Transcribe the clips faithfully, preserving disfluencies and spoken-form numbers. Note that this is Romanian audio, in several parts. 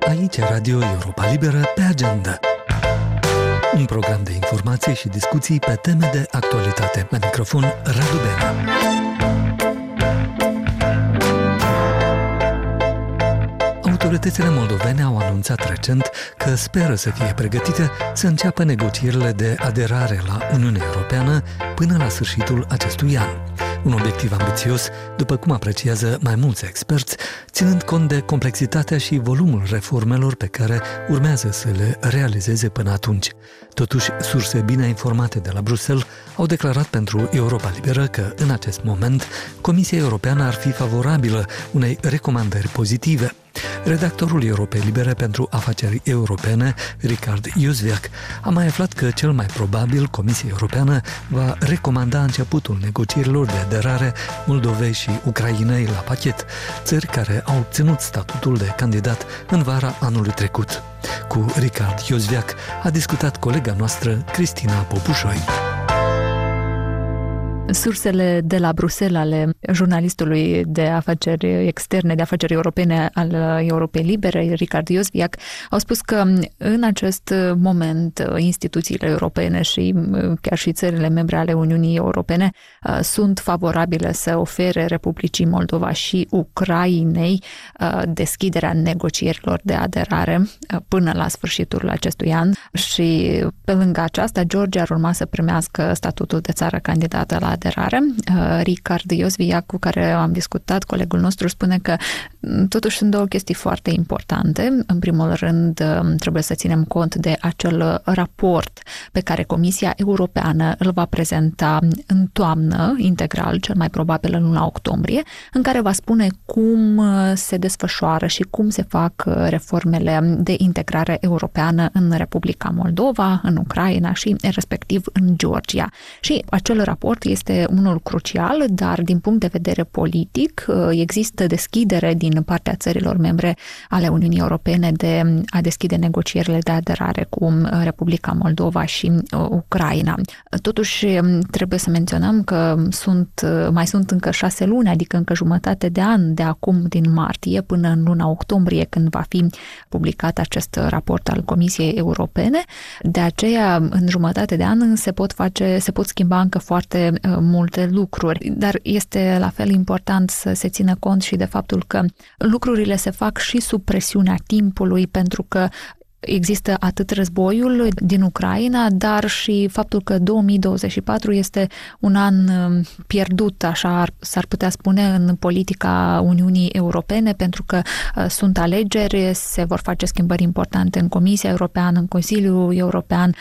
Aici Radio Europa Liberă pe agenda. Un program de informații și discuții pe teme de actualitate. La microfon, Radu Bena. Autoritățile moldovene au anunțat recent că speră să fie pregătite să înceapă negocierile de aderare la Uniunea Europeană până la sfârșitul acestui an. Un obiectiv ambițios, după cum apreciază mai mulți experți, ținând cont de complexitatea și volumul reformelor pe care urmează să le realizeze până atunci. Totuși, surse bine informate de la Bruxelles au declarat pentru Europa Liberă că, în acest moment, Comisia Europeană ar fi favorabilă unei recomandări pozitive. Redactorul Europei Libere pentru Afaceri Europene, Richard Jozwiak, a mai aflat că cel mai probabil Comisia Europeană va recomanda începutul negocierilor de aderare Moldovei și Ucrainei la pachet, țări care au obținut statutul de candidat în vara anului trecut. Cu Richard Jozwiak a discutat colega noastră, Cristina Popușoi. Sursele de la Bruxelles ale jurnalistului de afaceri externe, de afaceri europene al Europei Libere, Richard Jozwiak, au spus că în acest moment instituțiile europene și chiar și țările membre ale Uniunii Europene sunt favorabile să ofere Republicii Moldova și Ucrainei deschiderea negocierilor de aderare până la sfârșitul acestui an și pe lângă aceasta Georgia ar urma să primească statutul de țară candidată la aderare. Richard Jozwiak, cu care am discutat, colegul nostru, spune că totuși sunt două chestii foarte importante. În primul rând, trebuie să ținem cont de acel raport pe care Comisia Europeană îl va prezenta în toamnă, integral, cel mai probabil în luna octombrie, în care va spune cum se desfășoară și cum se fac reformele de integrare europeană în Republica Moldova, în Ucraina și respectiv în Georgia. Și acel raport este unul crucial, dar din punct de vedere politic există deschidere din partea țărilor membre ale Uniunii Europene de a deschide negocierile de aderare cu Republica Moldova și Ucraina. Totuși, trebuie să menționăm că sunt, mai sunt încă șase luni, adică încă jumătate de an de acum din martie până în luna octombrie, când va fi publicat acest raport al Comisiei Europene. De aceea, în jumătate de an se pot face, se pot schimba încă foarte multe lucruri, dar este la fel important să se țină cont și de faptul că lucrurile se fac și sub presiunea timpului, pentru că există atât războiul din Ucraina, dar și faptul că două mii douăzeci și patru este un an pierdut, așa s-ar putea spune, în politica Uniunii Europene, pentru că sunt alegeri, se vor face schimbări importante în Comisia Europeană, în Consiliul European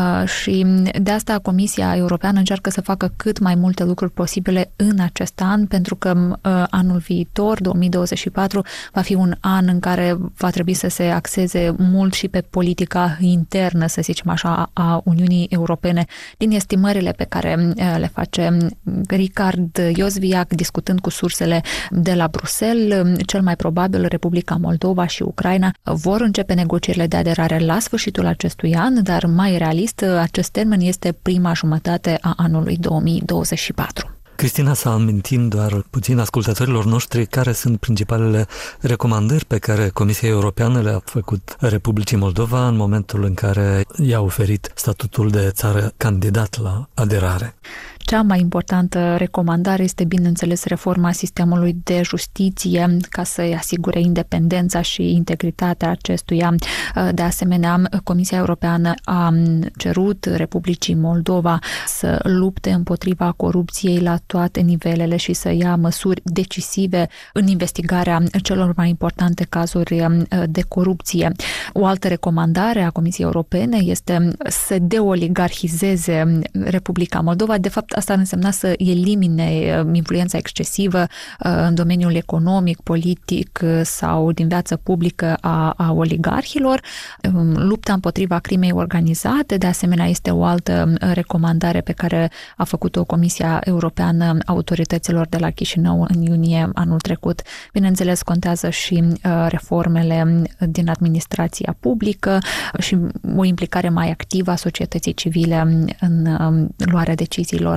și de asta Comisia Europeană încearcă să facă cât mai multe lucruri posibile în acest an, pentru că anul viitor, două mii douăzeci și patru, va fi un an în care va trebui să se axeze mult și pe politica internă, să zicem așa, a Uniunii Europene, din estimările pe care le face Richard Jozwiak, discutând cu sursele de la Bruxelles. Cel mai probabil Republica Moldova și Ucraina vor începe negocierile de aderare la sfârșitul acestui an, dar mai realist, acest termen este prima jumătate a anului două mii douăzeci și patru. Cristina, să amintim doar puțin ascultătorilor noștri care sunt principalele recomandări pe care Comisia Europeană le-a făcut Republicii Moldova în momentul în care i-a oferit statutul de țară candidat la aderare. Cea mai importantă recomandare este, bineînțeles, reforma sistemului de justiție ca să-i asigure independența și integritatea acestuia. De asemenea, Comisia Europeană a cerut Republicii Moldova să lupte împotriva corupției la toate nivelele și să ia măsuri decisive în investigarea celor mai importante cazuri de corupție. O altă recomandare a Comisiei Europene este să deoligarhizeze Republica Moldova. De fapt, asta ar însemna să elimine influența excesivă în domeniul economic, politic sau din viața publică a, a oligarhilor. Lupta împotriva crimei organizate, de asemenea, este o altă recomandare pe care a făcut-o Comisia Europeană autorităților de la Chișinău în iunie anul trecut. Bineînțeles, contează și reformele din administrația publică și o implicare mai activă a societății civile în luarea deciziilor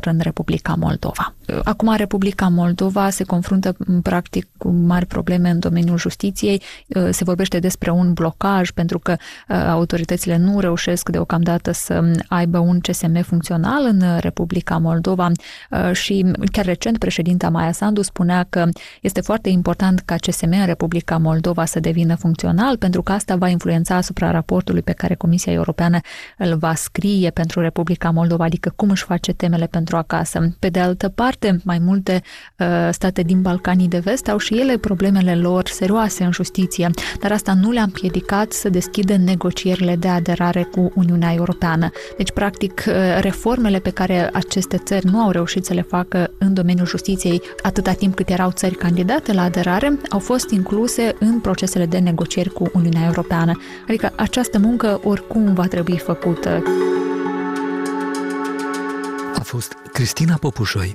în Republica Moldova. Acum Republica Moldova se confruntă practic cu mari probleme în domeniul justiției. Se vorbește despre un blocaj pentru că autoritățile nu reușesc deocamdată să aibă un C S M funcțional în Republica Moldova și chiar recent președinta Maia Sandu spunea că este foarte important ca C S M în Republica Moldova să devină funcțional pentru că asta va influența asupra raportului pe care Comisia Europeană îl va scrie pentru Republica Moldova, adică cum își face temele pentru acasă. Pe de altă parte, mai multe uh, state din Balcanii de Vest au și ele problemele lor serioase în justiție, dar asta nu le-a împiedicat să deschidă negocierile de aderare cu Uniunea Europeană. Deci, practic, uh, reformele pe care aceste țări nu au reușit să le facă în domeniul justiției atâta timp cât erau țări candidate la aderare, au fost incluse în procesele de negocieri cu Uniunea Europeană. Adică această muncă oricum va trebui făcută. A fost Cristina Popușoi.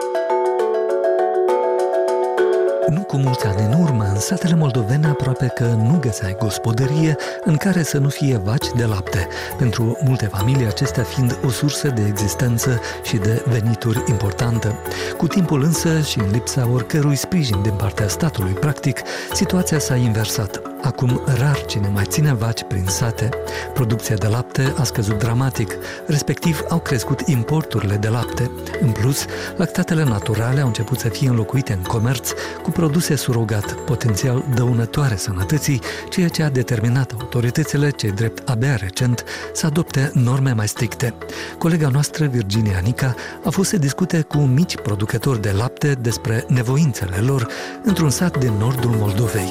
Nu cu mulți ani în urmă, în satele moldovene aproape că nu găseai gospodărie în care să nu fie vaci de lapte, pentru multe familii acestea fiind o sursă de existență și de venituri importantă. Cu timpul însă și în lipsa oricărui sprijin din partea statului, practic, situația s-a inversat. Acum rar cine mai ține vaci prin sate. Producția de lapte a scăzut dramatic, respectiv au crescut importurile de lapte. În plus, lactatele naturale au început să fie înlocuite în comerț cu produse surogat, potențial dăunătoare sănătății, ceea ce a determinat autoritățile, cei drept abia recent, să adopte norme mai stricte. Colega noastră, Virginia Nica, a fost să discute cu mici producători de lapte despre nevoințele lor într-un sat din nordul Moldovei.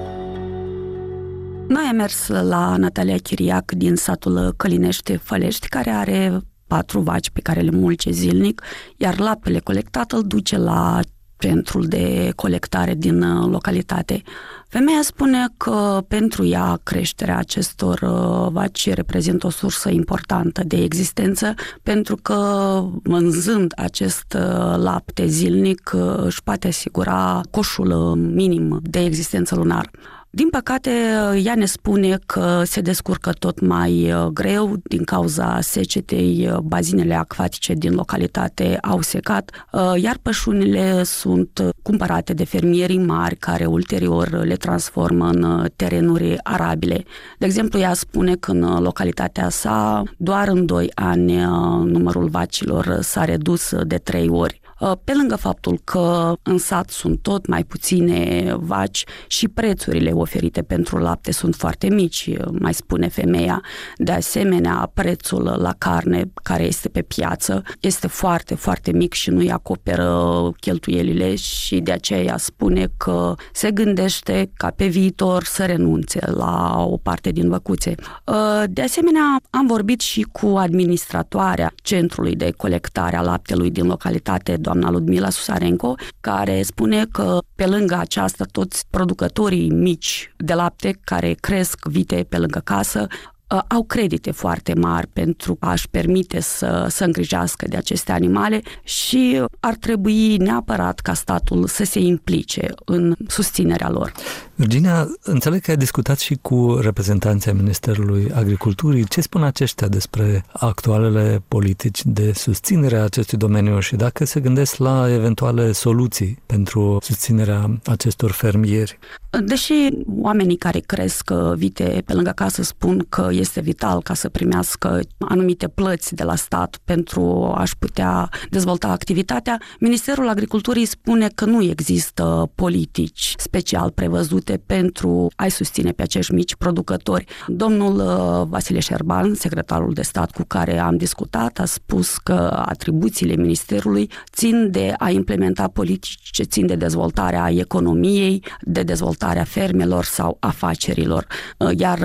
Noi am mers la Natalia Chiriac din satul Călinești-Fălești, care are patru vaci pe care le mulce zilnic, iar laptele colectat îl duce la centrul de colectare din localitate. Femeia spune că pentru ea creșterea acestor vaci reprezintă o sursă importantă de existență, pentru că vânzând acest lapte zilnic își poate asigura coșul minim de existență lunar. Din păcate, ea ne spune că se descurcă tot mai greu din cauza secetei, bazinele acvatice din localitate au secat, iar pășunile sunt cumpărate de fermierii mari care ulterior le transformă în terenuri arabile. De exemplu, ea spune că în localitatea sa, doar în doi ani, numărul vacilor s-a redus de trei ori. Pe lângă faptul că în sat sunt tot mai puține vaci și prețurile oferite pentru lapte sunt foarte mici, mai spune femeia. De asemenea, prețul la carne care este pe piață este foarte, foarte mic și nu îi acoperă cheltuielile și de aceea spune că se gândește ca pe viitor să renunțe la o parte din văcuțe. De asemenea, am vorbit și cu administratoarea centrului de colectare a laptelui din localitate, doamna Ludmila Susarenko, care spune că pe lângă aceasta toți producătorii mici de lapte care cresc vite pe lângă casă au credite foarte mari pentru a-și permite să, să îngrijească de aceste animale și ar trebui neapărat ca statul să se implice în susținerea lor. Virginia, înțeleg că ai discutat și cu reprezentanții Ministerului Agriculturii. Ce spun aceștia despre actualele politici de susținere a acestui domeniu și dacă se gândesc la eventuale soluții pentru susținerea acestor fermieri? Deși oamenii care cresc vite pe lângă casă spun că este vital ca să primească anumite plăți de la stat pentru a-și putea dezvolta activitatea, Ministerul Agriculturii spune că nu există politici special prevăzute pentru a-i susține pe acești mici producători. Domnul Vasile Șerban, secretarul de stat cu care am discutat, a spus că atribuțiile Ministerului țin de a implementa politici ce țin de dezvoltarea economiei, de dezvoltarea fermelor sau afacerilor. Iar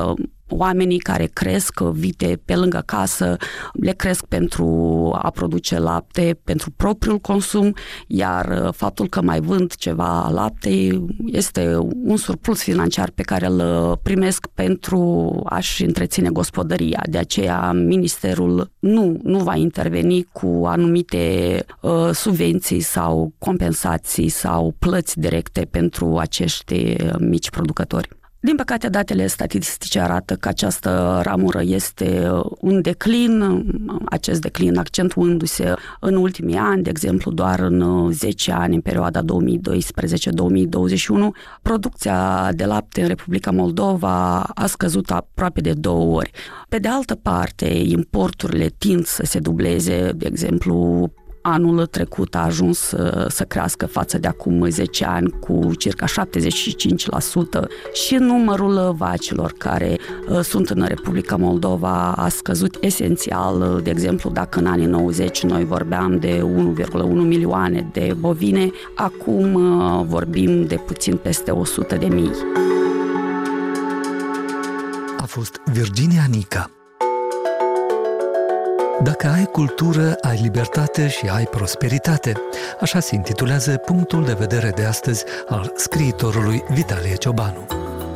oamenii care cresc vite pe lângă casă le cresc pentru a produce lapte pentru propriul consum, iar faptul că mai vând ceva lapte este un surplus financiar pe care îl primesc pentru a-și întreține gospodăria. De aceea ministerul nu, nu va interveni cu anumite uh, subvenții sau compensații sau plăți directe pentru acești mici producători. Din păcate, datele statistice arată că această ramură este în declin, acest declin accentuându-se în ultimii ani, de exemplu, doar în zece ani, în perioada două mii doisprezece două mii douăzeci și unu, producția de lapte în Republica Moldova a scăzut aproape de două ori. Pe de altă parte, importurile tind să se dubleze, de exemplu, anul trecut a ajuns să, să crească față de acum zece ani cu circa șaptezeci și cinci la sută și numărul vacilor care uh, sunt în Republica Moldova a scăzut esențial. De exemplu, dacă în anii nouăzeci noi vorbeam de unu virgulă unu milioane de bovine, acum uh, vorbim de puțin peste o sută de mii. A fost Virginia Nica. Dacă ai cultură, ai libertate și ai prosperitate. Așa se intitulează punctul de vedere de astăzi al scriitorului Vitalie Ciobanu.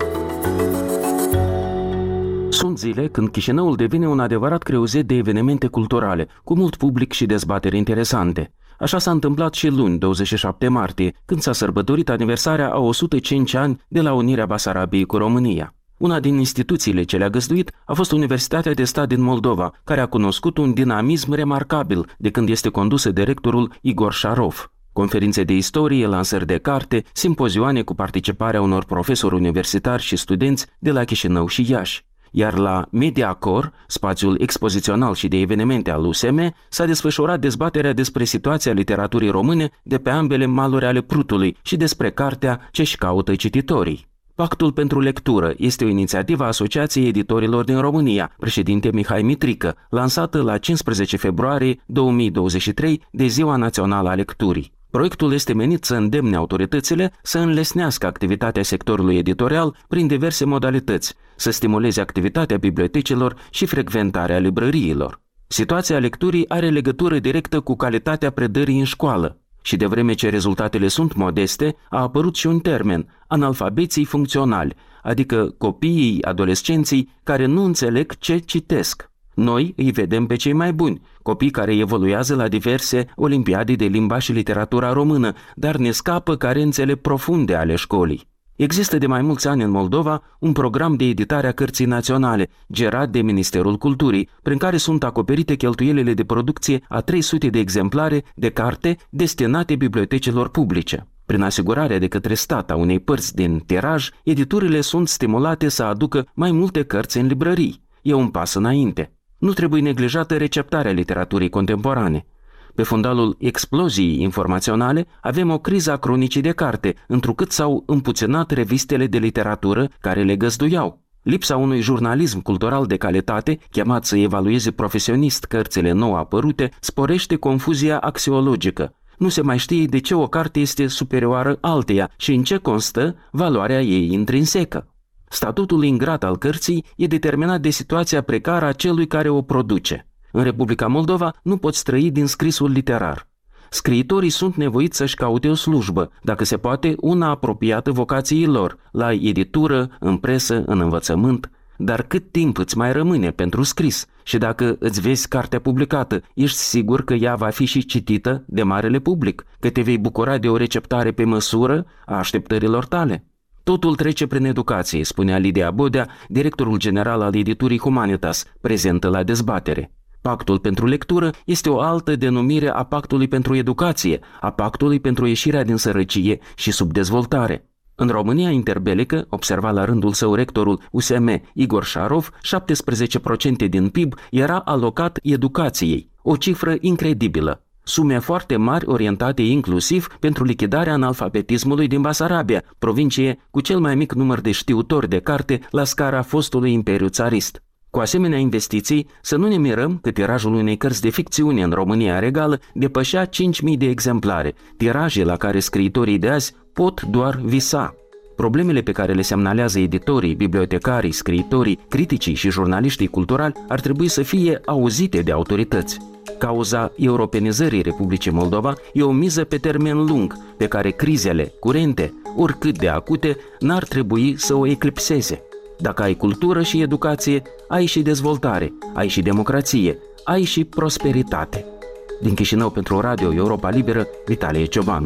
Sunt zile când Chișinăul devine un adevărat creuzet de evenimente culturale, cu mult public și dezbateri interesante. Așa s-a întâmplat și luni, douăzeci și șapte martie, când s-a sărbătorit aniversarea a o sută cinci ani de la unirea Basarabiei cu România. Una din instituțiile ce le-a găzduit a fost Universitatea de Stat din Moldova, care a cunoscut un dinamism remarcabil de când este condusă de rectorul Igor Șarov. Conferințe de istorie, lansări de carte, simpozioane cu participarea unor profesori universitari și studenți de la Chișinău și Iași. Iar la Mediacor, spațiul expozițional și de evenimente al U S M, s-a desfășurat dezbaterea despre situația literaturii române de pe ambele maluri ale Prutului și despre cartea Ce-și caută cititorii. Pactul pentru lectură este o inițiativă a Asociației Editorilor din România, președinte Mihai Mitrică, lansată la cincisprezece februarie două mii douăzeci și trei de Ziua Națională a Lecturii. Proiectul este menit să îndemne autoritățile să înlesnească activitatea sectorului editorial prin diverse modalități, să stimuleze activitatea bibliotecilor și frecventarea librăriilor. Situația lecturii are legătură directă cu calitatea predării în școală. Și de vreme ce rezultatele sunt modeste, a apărut și un termen, analfabeții funcționali, adică copiii, adolescenții care nu înțeleg ce citesc. Noi îi vedem pe cei mai buni, copii care evoluează la diverse olimpiade de limba și literatura română, dar ne scapă carențele profunde ale școlii. Există de mai mulți ani în Moldova un program de editare a cărții naționale, gerat de Ministerul Culturii, prin care sunt acoperite cheltuielile de producție a trei sute de exemplare de carte destinate bibliotecilor publice. Prin asigurarea de către stat a unei părți din tiraj, editurile sunt stimulate să aducă mai multe cărți în librării. E un pas înainte. Nu trebuie neglijată receptarea literaturii contemporane. Pe fundalul exploziei informaționale avem o criză a cronicii de carte, întrucât s-au împuținat revistele de literatură care le găzduiau. Lipsa unui jurnalism cultural de calitate, chemat să evalueze profesionist cărțile nou apărute, sporește confuzia axiologică. Nu se mai știe de ce o carte este superioară alteia și în ce constă valoarea ei intrinsecă. Statutul ingrat al cărții e determinat de situația precară a celui care o produce. În Republica Moldova nu poți trăi din scrisul literar. Scriitorii sunt nevoiți să-și caute o slujbă, dacă se poate una apropiată vocației lor, la editură, în presă, în învățământ. Dar cât timp îți mai rămâne pentru scris? Și dacă îți vezi cartea publicată, ești sigur că ea va fi și citită de marele public, că te vei bucura de o receptare pe măsură a așteptărilor tale? Totul trece prin educație, spunea Lidia Bodea, directorul general al editurii Humanitas, prezentă la dezbatere. Pactul pentru lectură este o altă denumire a pactului pentru educație, a pactului pentru ieșirea din sărăcie și subdezvoltare. În România interbelică, observa la rândul său rectorul U S M Igor Șarov, șaptesprezece la sută din P I B era alocat educației, o cifră incredibilă. Sume foarte mari orientate inclusiv pentru lichidarea analfabetismului din Basarabia, provincie cu cel mai mic număr de știutori de carte la scara fostului imperiu țarist. Cu asemenea investiții, să nu ne mirăm că tirajul unei cărți de ficțiune în România regală depășea cinci mii de exemplare, tiraje la care scriitorii de azi pot doar visa. Problemele pe care le semnalează editorii, bibliotecarii, scriitorii, criticii și jurnaliștii culturali ar trebui să fie auzite de autorități. Cauza europenizării Republicii Moldova e o miză pe termen lung, pe care crizele curente, oricât de acute, n-ar trebui să o eclipseze. Dacă ai cultură și educație, ai și dezvoltare, ai și democrație, ai și prosperitate. Din Chișinău pentru Radio Europa Liberă, Vitalie Ciobanu.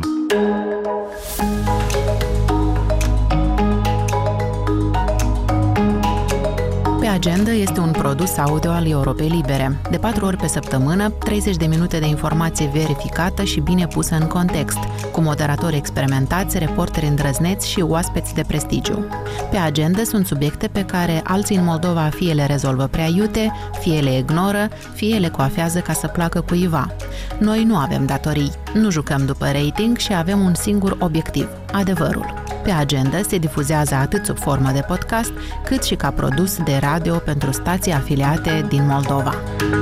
Agenda este un produs audio al Europei Libere. De patru ori pe săptămână, treizeci de minute de informație verificată și bine pusă în context, cu moderatori experimentați, reporteri îndrăzneți și oaspeți de prestigiu. Pe Agenda sunt subiecte pe care alții în Moldova fie le rezolvă prea iute, fie le ignoră, fie le coafează ca să placă cuiva. Noi nu avem datorii, nu jucăm după rating și avem un singur obiectiv, adevărul. Pe Agenda se difuzează atât sub formă de podcast, cât și ca produs de radio pentru stații afiliate din Moldova.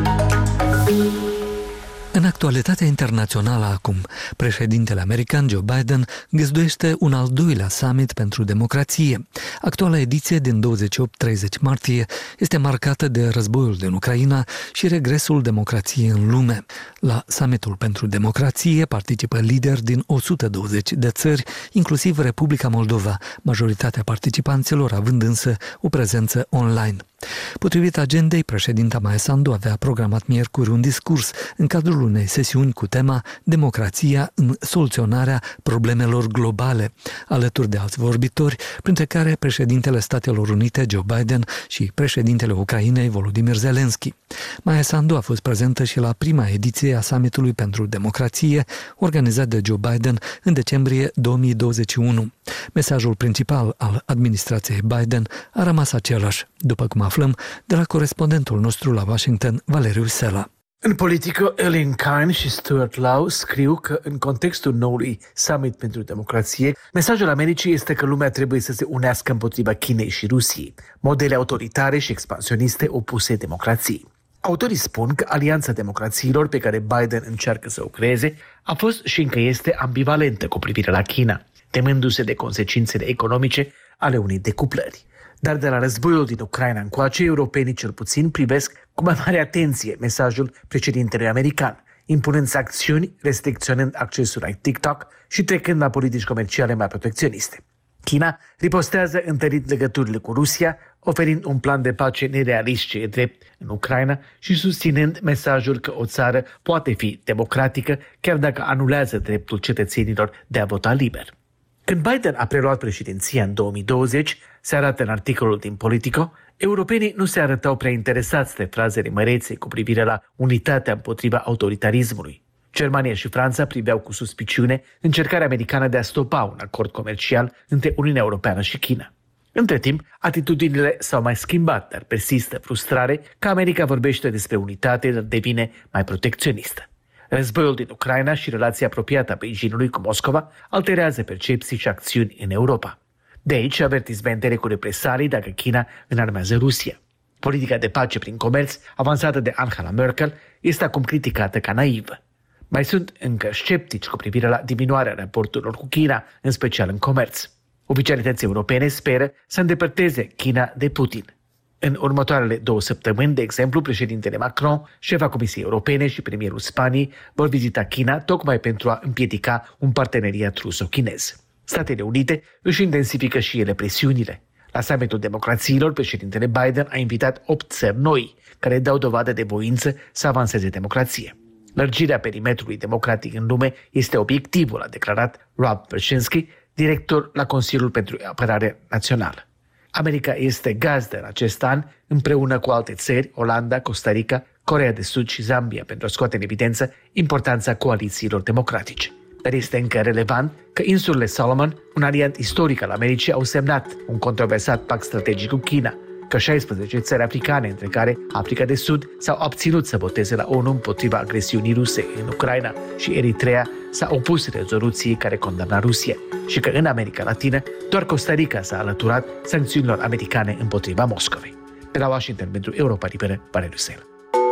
În actualitatea internațională acum, președintele american Joe Biden găzduiește un al doilea summit pentru democrație. Actuala ediție din douăzeci și opt treizeci martie este marcată de războiul din Ucraina și regresul democrației în lume. La summitul pentru democrație participă lideri din o sută douăzeci de țări, inclusiv Republica Moldova, majoritatea participanților având însă o prezență online. Potrivit agendei, președinta Maia Sandu avea programat miercuri un discurs în cadrul unei sesiuni cu tema Democrația în soluționarea problemelor globale, alături de alți vorbitori, printre care președintele Statelor Unite Joe Biden și președintele Ucrainei Volodymyr Zelensky. Maia Sandu a fost prezentă și la prima ediție a Summitului pentru Democrație, organizat de Joe Biden în decembrie două mii douăzeci și unu. Mesajul principal al administrației Biden a rămas același, după cum aflăm de la corespondentul nostru la Washington, Valeriu Sela. În politică, Ellen Kine și Stuart Lau scriu că în contextul noului Summit pentru Democrație, mesajul Americii este că lumea trebuie să se unească împotriva Chinei și Rusiei, modele autoritare și expansioniste opuse democrației. Autorii spun că alianța democrațiilor pe care Biden încearcă să o creeze a fost și încă este ambivalentă cu privire la China, temându-se de consecințele economice ale unei decuplări. Dar de la războiul din Ucraina încoace, europenii cel puțin privesc cu mai mare atenție mesajul președintelui american, impunând sancțiuni, restricționând accesul la TikTok și trecând la politici comerciale mai protecționiste. China ripostează întărit legăturile cu Rusia, oferind un plan de pace nerealist ce e drept în Ucraina și susținând mesajul că o țară poate fi democratică chiar dacă anulează dreptul cetățenilor de a vota liber. Când Biden a preluat președinția în două mii douăzeci, se arată în articolul din Politico, europenii nu se arătau prea interesați de frazele mărețe cu privire la unitatea împotriva autoritarismului. Germania și Franța priveau cu suspiciune încercarea americană de a stopa un acord comercial între Uniunea Europeană și China. Între timp, atitudinile s-au mai schimbat, dar persistă frustrare că America vorbește despre unitate, dar devine mai protecționistă. Războiul din Ucraina și relația apropiată a Beijingului cu Moscova alterează percepții și acțiuni în Europa. De aici avertismentele cu represalii dacă China înarmează Rusia. Politica de pace prin comerț, avansată de Angela Merkel, este acum criticată ca naivă. Mai sunt încă sceptici cu privire la diminuarea raporturilor cu China, în special în comerț. Oficialitățile europene speră să îndepărteze China de Putin. În următoarele două săptămâni, de exemplu, președintele Macron, șefa Comisiei Europene și premierul Spaniei vor vizita China tocmai pentru a împiedica un parteneriat ruso-chinez. Statele Unite își intensifică și ele presiunile. La summitul democrațiilor, președintele Biden a invitat opt țări noi, care dau dovadă de voință să avanseze democrație. Lărgirea perimetrului democratic în lume este obiectivul, a declarat Rob Berschinski, director la Consiliul pentru Apărare Națională. America este gazdă în acest an, împreună cu alte țări, Olanda, Costa Rica, Coreea de Sud și Zambia, pentru a scoate în evidență importanța coalițiilor democratice. Dar este încă relevant că insulele Solomon, un aliat istoric al Americii, au semnat un controversat pact strategic cu China, că șaisprezece țări africane, între care Africa de Sud, s-au abținut să voteze la ONU împotriva agresiunii ruse în Ucraina și Eritrea s-a opus rezoluției care condamna Rusia și că în America Latină doar Costa Rica s-a alăturat sancțiunilor americane împotriva Moscovei. De la Washington pentru Europa Liberă, Valeriu Sela.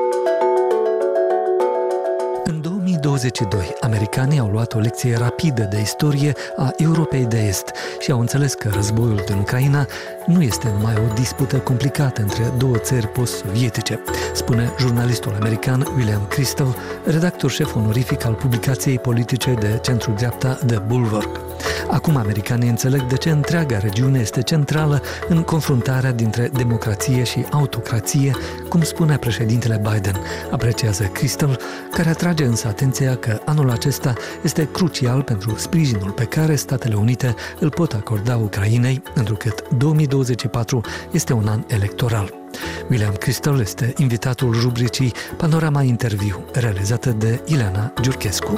În două mii douăzeci și doi, americanii au luat o lecție rapidă de istorie a Europei de Est și au înțeles că războiul din Ucraina nu este numai o dispută complicată între două țări post-sovietice, spune jurnalistul american William Kristol, redactor șef onorific al publicației politice de centru-dreapta The Bulwark. Acum americanii înțeleg de ce întreaga regiune este centrală în confruntarea dintre democrație și autocrație, cum spune președintele Biden, apreciază Kristol, care atrage însă atenția că anul acesta este crucial pentru sprijinul pe care Statele Unite îl pot acorda Ucrainei, întrucât două mii douăzeci și patru este un an electoral. William Crystal este invitatul rubricii Panorama Interviu, realizată de Ileana Giurchescu.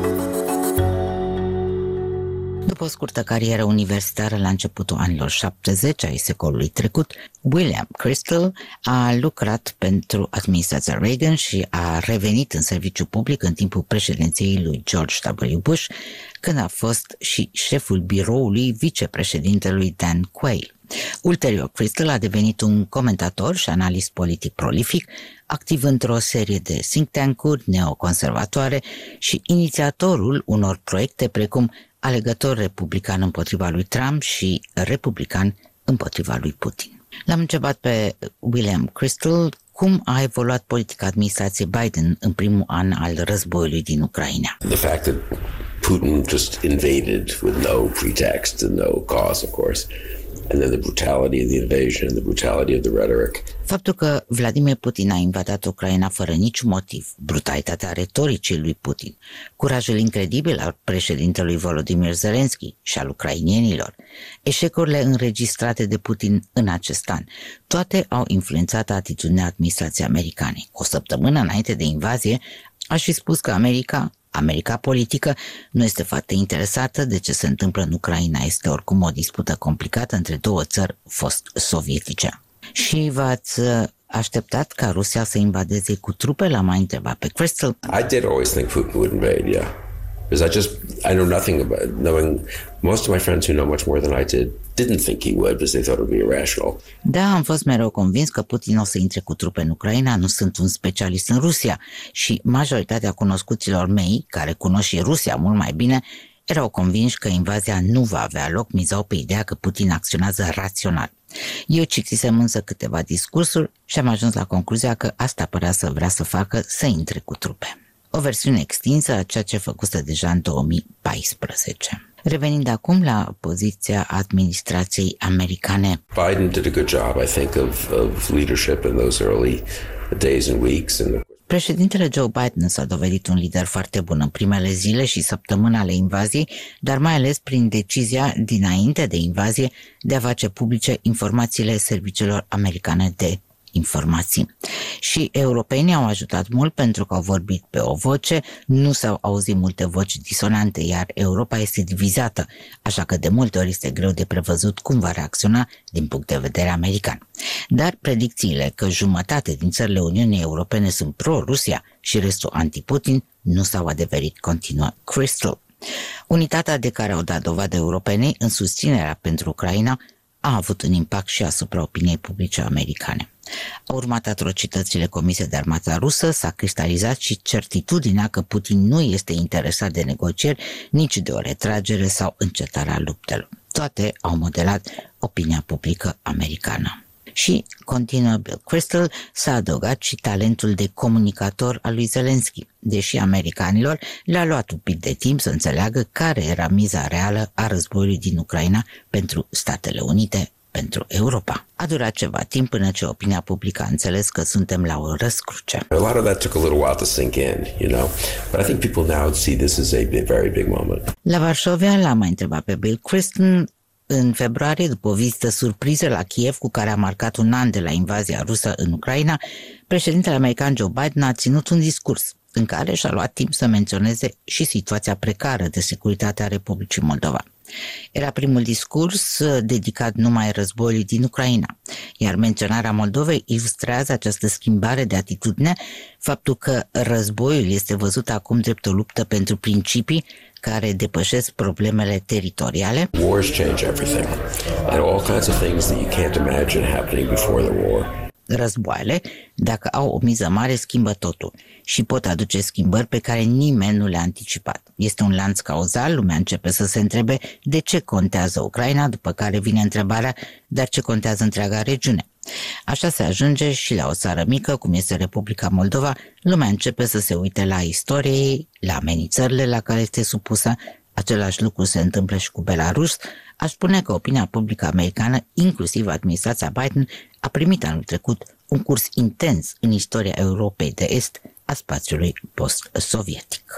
După o scurtă carieră universitară la începutul anilor șaptezeci ai secolului trecut, William Crystal a lucrat pentru administrația Reagan și a revenit în serviciu public în timpul președinției lui George W. Bush, când a fost și șeful biroului vicepreședintelui Dan Quayle. Ulterior, Crystal a devenit un comentator și analist politic prolific, activ într-o serie de think tank-uri neoconservatoare și inițiatorul unor proiecte precum alegător republican împotriva lui Trump și republican împotriva lui Putin. L-am întrebat pe William Crystal cum a evoluat politica administrației Biden în primul an al războiului din Ucraina. The fact that Putin just invaded with no pretext and no cause, of course, and then the brutality of the invasion and the brutality of the rhetoric. Faptul că Vladimir Putin a invadat Ucraina fără niciun motiv, brutalitatea retoricii lui Putin, curajul incredibil al președintelui Volodymyr Zelensky și al ucrainienilor, eșecurile înregistrate de Putin în acest an, toate au influențat atitudinea administrației americane. O săptămână înainte de invazie, aș fi spus că America America politică nu este foarte interesată de ce se întâmplă în Ucraina. Este oricum o dispută complicată între două țări fost sovietice. Și v-ați așteptat ca Rusia să invadeze cu trupe? L-am mai întrebat pe Crystal. I did always think Putin would invade, yeah. Because I just, I know nothing about it. Knowing most of my friends who know much more than I did didn't think he would because they thought it would be irrational. Da, am fost mereu convins că Putin o să intre cu trupe în Ucraina, nu sunt un specialist în Rusia și majoritatea cunoscuților mei, care cunosc și Rusia mult mai bine, erau convinși că invazia nu va avea loc, mizau pe ideea că Putin acționează rațional. Eu citisem însă câteva discursuri și am ajuns la concluzia că asta părea să vrea să facă, să intre cu trupe. O versiune extinsă a ceea ce făcuse deja în două mii paisprezece. Revenind acum la poziția administrației americane. Biden did a good job, I think, of, of leadership in those early days and weeks. And Președintele Joe Biden s-a dovedit un lider foarte bun în primele zile și săptămâni ale invaziei, dar mai ales prin decizia dinainte de invazie de a face publice informațiile serviciilor americane de informații. Și europenii au ajutat mult pentru că au vorbit pe o voce, nu s-au auzit multe voci disonante, iar Europa este divizată, așa că de multe ori este greu de prevăzut cum va reacționa din punct de vedere american. Dar predicțiile că jumătate din țările Uniunii Europene sunt pro-Rusia și restul anti-Putin nu s-au adeverit, continuă Crystal. Unitatea de care au dat dovadă europenii în susținerea pentru Ucraina a avut un impact și asupra opiniei publice americane. Au urmat atrocitățile comise de armata rusă, s-a cristalizat și certitudinea că Putin nu este interesat de negocieri, nici de o retragere sau încetarea luptelor. Toate au modelat opinia publică americană. Și, continuă Bill Crystal, s-a adăugat și talentul de comunicator al lui Zelensky, deși americanilor le-a luat un pic de timp să înțeleagă care era miza reală a războiului din Ucraina pentru Statele Unite, pentru Europa. A durat ceva timp până ce opinia publică a înțeles că suntem la o răscruce. A lot of that took a little while to sink in, you know, but I think people now see this as a very big moment. La Varșovia l-am mai întrebat pe Bill Crystal în februarie, după o vizită surpriză la Kiev cu care a marcat un an de la invazia rusă în Ucraina, președintele american Joe Biden a ținut un discurs în care și-a luat timp să menționeze și situația precară de securitate a Republicii Moldova. Era primul discurs dedicat numai războiului din Ucraina, iar menționarea Moldovei ilustrează această schimbare de atitudine, faptul că războiul este văzut acum drept o luptă pentru principii care depășesc problemele teritoriale. Wars change everything, and all kinds of things that you can't imagine happening before the war. Războaiele, dacă au o miză mare, schimbă totul și pot aduce schimbări pe care nimeni nu le-a anticipat. Este un lanț cauzal, lumea începe să se întrebe de ce contează Ucraina, după care vine întrebarea, dar ce contează întreaga regiune? Așa se ajunge și la o țară mică, cum este Republica Moldova, lumea începe să se uite la istorie ei, la amenințările la care este supusă. Același lucru se întâmplă și cu Belarus. Aș spune că opinia publică americană, inclusiv administrația Biden, a primit anul trecut un curs intens în istoria Europei de Est a spațiului post-sovietic.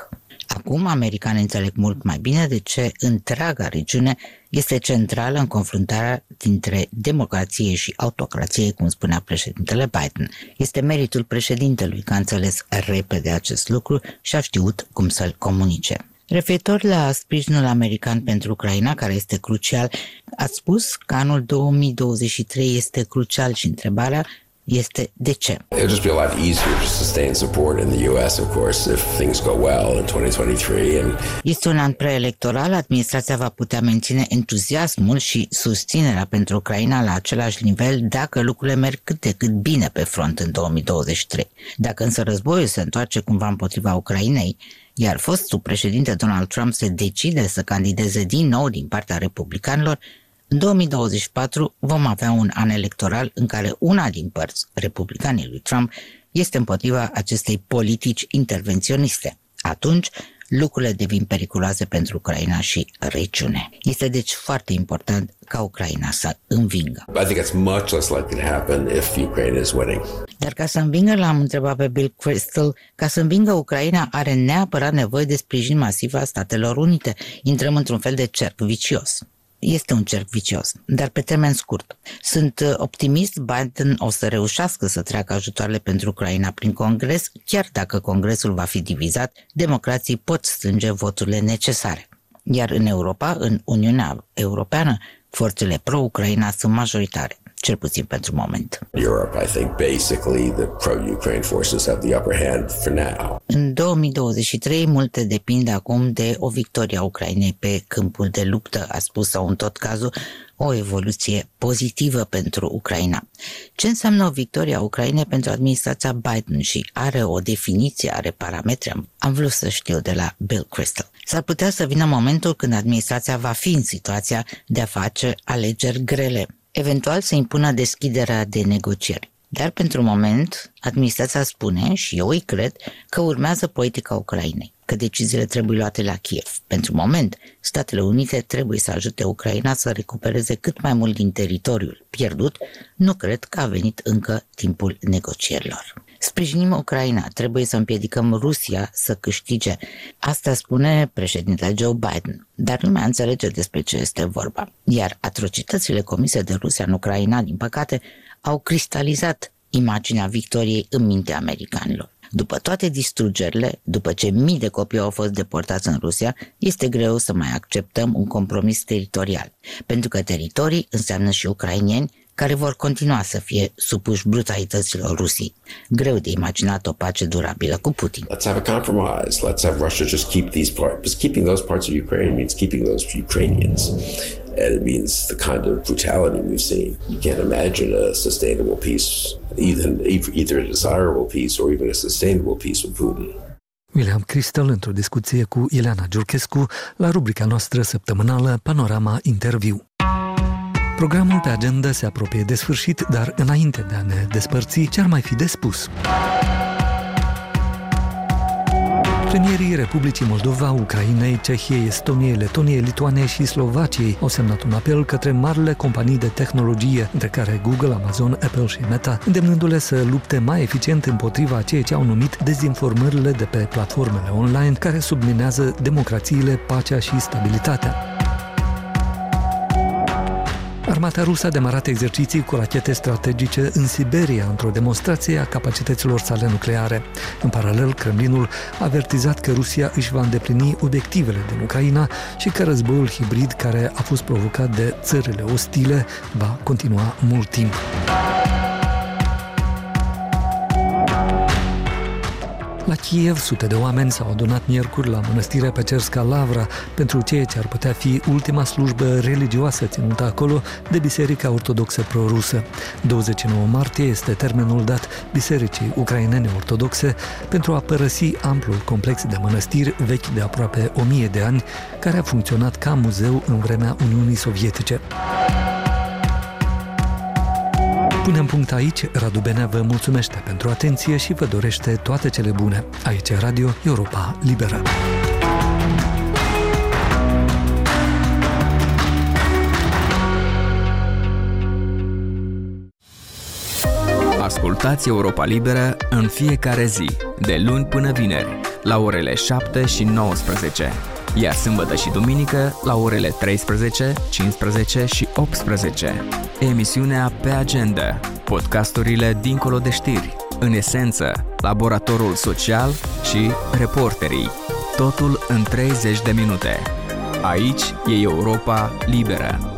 Acum, americanii înțeleg mult mai bine de ce întreaga regiune este centrală în confruntarea dintre democrație și autocrație, cum spunea președintele Biden. Este meritul președintelui că a înțeles repede acest lucru și a știut cum să-l comunice. Referitor la sprijinul american pentru Ucraina, care este crucial, ați spus că anul două mii douăzeci și trei este crucial și întrebarea este de ce. It'll just be a lot easier to sustain support in the U S, of course, if things go well in twenty twenty-three. And... Este un an preelectoral, administrația va putea menține entuziasmul și susținerea pentru Ucraina la același nivel dacă lucrurile merg cât de cât bine pe front în două mii douăzeci și trei. Dacă însă războiul se întoarce cumva împotriva Ucrainei, iar fostul președinte Donald Trump se decide să candideze din nou din partea republicanilor, în două mii douăzeci și patru vom avea un an electoral în care una din părți, republicanii lui Trump, este împotriva acestei politici intervenționiste. Atunci, lucrurile devin periculoase pentru Ucraina și regiune. Este deci foarte important ca Ucraina să învingă. I think it's much less likely to happen if Ukraine is winning. Dar ca să învingă, l-am întrebat pe Bill Kristol, ca să învingă Ucraina are neapărat nevoie de sprijin masiv a Statelor Unite. Intrăm într-un fel de cerc vicios. Este un cerc vicios, dar pe termen scurt. Sunt optimist, Biden o să reușească să treacă ajutoarele pentru Ucraina prin Congres, chiar dacă Congresul va fi divizat, democrații pot strânge voturile necesare. Iar în Europa, în Uniunea Europeană, forțele pro-Ucraina sunt majoritare, cel puțin pentru moment. Europe, I think, basically the pro-Ukraine forces have the upper hand for now. În două mii douăzeci și trei, multe depinde acum de o victorie a Ucrainei pe câmpul de luptă, a spus, sau în tot cazul, o evoluție pozitivă pentru Ucraina. Ce înseamnă o victorie a Ucrainei pentru administrația Biden și are o definiție, are parametri? Am vrut să știu de la Bill Kristol. S-ar putea să vină momentul când administrația va fi în situația de a face alegeri grele, eventual să impună deschiderea de negocieri. Dar pentru moment, administrația spune, și eu îi cred, că urmează politica Ucrainei, că deciziile trebuie luate la Kiev. Pentru moment, Statele Unite trebuie să ajute Ucraina să recupereze cât mai mult din teritoriul pierdut. Nu cred că a venit încă timpul negocierilor. Sprijinim Ucraina, trebuie să împiedicăm Rusia să câștige. Asta spune președintele Joe Biden, dar lumea înțelege despre ce este vorba. Iar atrocitățile comise de Rusia în Ucraina, din păcate, au cristalizat imaginea victoriei în mintea americanilor. După toate distrugerile, după ce mii de copii au fost deportați în Rusia, este greu să mai acceptăm un compromis teritorial, pentru că teritorii înseamnă și ucraineni care vor continua să fie supuși brutalităților Rusiei. Greu de imaginat o pace durabilă cu Putin. Let's have a compromise. Let's have Russia just keep these parts. Just keeping those parts of Ukraine means keeping those Ukrainians. And it means the kind of brutality we've seen. You can't imagine a sustainable peace, even either a desirable peace or even a sustainable peace with Putin. William Kristol într-o discuție cu Ileana Giurchescu la rubrica noastră săptămânală Panorama Interviu. Programul pe agenda se apropie de sfârșit, dar înainte de a ne despărți, ce-ar mai fi de spus? Premierii Republicii Moldova, Ucrainei, Cehiei, Estoniei, Letoniei, Lituaniei și Slovaciei au semnat un apel către marile companii de tehnologie, între care Google, Amazon, Apple și Meta, îndemnându-le să lupte mai eficient împotriva ceea ce au numit dezinformările de pe platformele online, care subminează democrațiile, pacea și stabilitatea. Armata rusă a demarat exerciții cu rachete strategice în Siberia, într-o demonstrație a capacităților sale nucleare. În paralel, Kremlinul a avertizat că Rusia își va îndeplini obiectivele din Ucraina și că războiul hibrid care a fost provocat de țările ostile va continua mult timp. La Kiev, sute de oameni s-au adunat miercuri la mănăstirea Pecerska Lavra pentru ceea ce ar putea fi ultima slujbă religioasă ținută acolo de Biserica Ortodoxă Prorusă. douăzeci și nouă martie este termenul dat Bisericii Ucrainene Ortodoxe pentru a părăsi amplul complex de mănăstiri vechi de aproape o mie de ani, care a funcționat ca muzeu în vremea Uniunii Sovietice. Punem punct aici, Radu Benea vă mulțumește pentru atenție și vă dorește toate cele bune. Aici Radio Europa Liberă. Ascultați Europa Liberă în fiecare zi, de luni până vineri, la orele șapte și nouăsprezece, iar sâmbătă și duminică la orele treisprezece, cincisprezece și optsprezece. Emisiunea Pe Agenda, podcasturile dincolo de știri, în esență, laboratorul social și reporterii. Totul în treizeci de minute. Aici e Europa Liberă.